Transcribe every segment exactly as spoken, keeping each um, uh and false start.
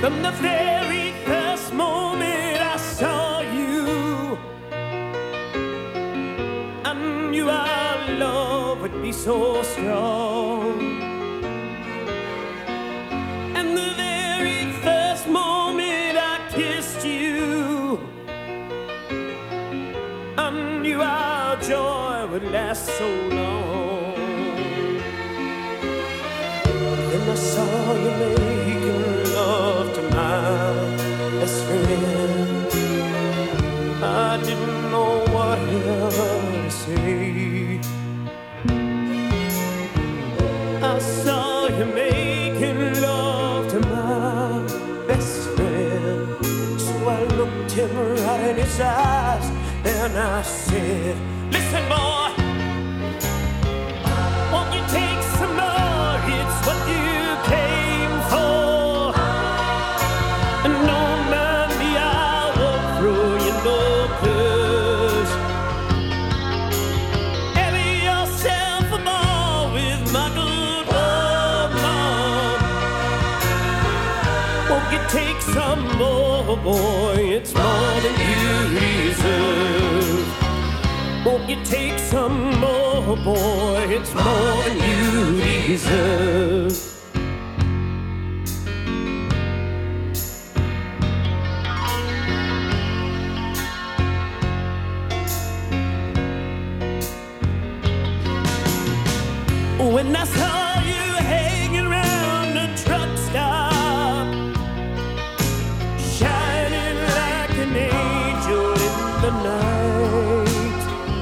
From the very first moment I saw you, I knew our love would be so strong. And the very first moment I kissed you, I knew our joy would last so long. Then I saw you making love to my best friend. I didn't know what ever to say. I saw you making love to my best friend. So I looked him right in his eyes and I said, listen boy, won't you take some more? It's what you came for. And don't mind me, I won't throw you no curse. Have yourself a ball with my good woman. Won't you take some more, boy? It's more than you deserve. Won't you take some more, boy? It's more than you deserve. When I saw you hanging around the truck stop, shining like an angel in the night,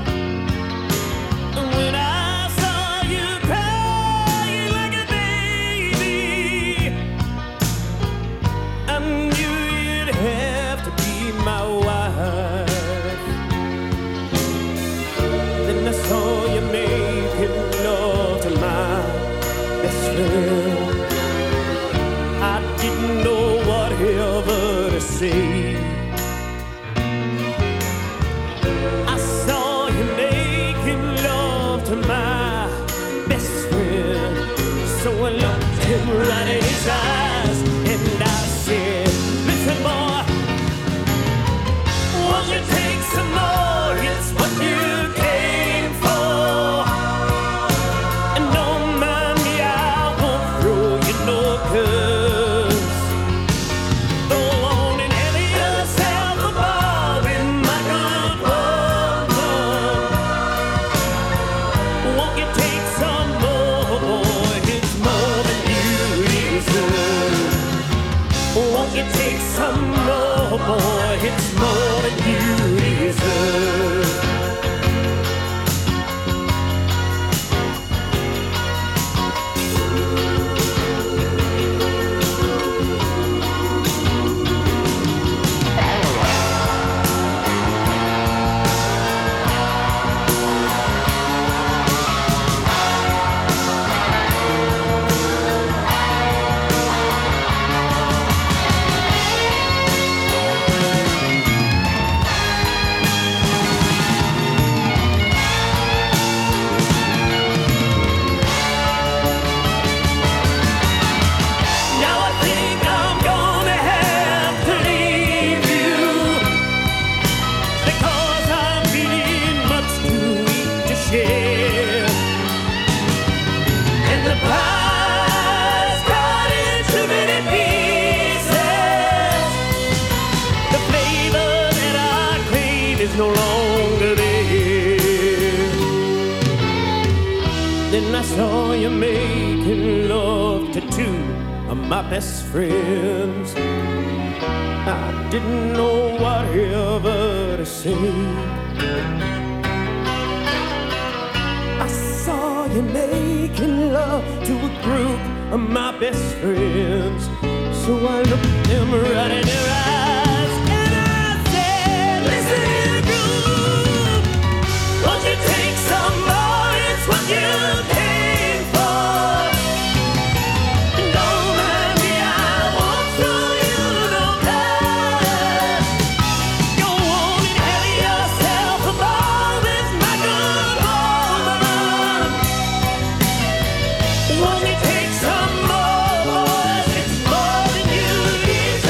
and when I saw you crying like a baby, I knew you'd have to be my wife. Then I saw you making love to my best friend. I didn't know whatever to say. I saw you making love to my best friend. So I looked him right in his eyes and I said, listen boy, won't you take some more? It's what you came for. And don't mind me, I won't throw you no curse. Go on and have yourself a ball with my good woman. Won't you take some more, boy? It's more than you deserve. Won't you take some more, boy? It's more than you deserve. Now I think I'm gonna have to leave you, because I'm feeling much too weak to share. And the pie's cut in too many pieces. The flavor that I crave is no longer there. Then I saw you making love to two of my best friends. I didn't know whatever to say. I saw you making love to a group of my best friends. So I looked them right in their eyes and I said, listen here, group, won't you take some more? It's what you came for. And don't mind me, I won't throw you no curse. Go on and have yourself a ball with my good woman. Won't you take some more, boys? It's more than you deserve.